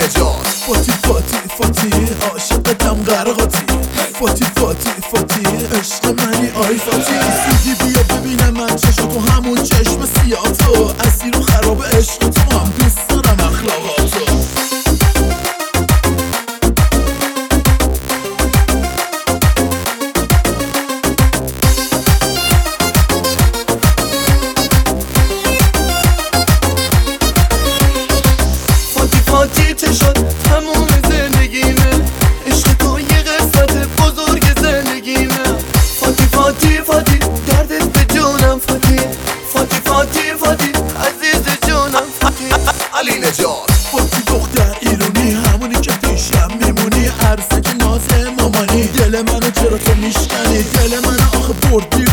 نجات. فاتی فاتی فاتی عاشقتم غرقاتی، فاتی فاتی فاتی عشق منی آی فاتی. سیدی بیا ببینم من چشاتو، همون چشم سیاه تو، اسیر و خراب عشق تو، هم دوست دارم اخلاقاتو. فاتی چشات همون زندگیمه، عشق تو یه قسمت بزرگ زندگیمه. فاتی فاتی فاتی دردت به جونم فاتی، فاتی فاتی فاتی عزیز جونم فاتی. علی نجات. فاتی دختر ایرونی، همونی که پیشم میمونی، عروسک ناز مامانی. دل منو چرا تو میشکنی، دل منو آخه بردی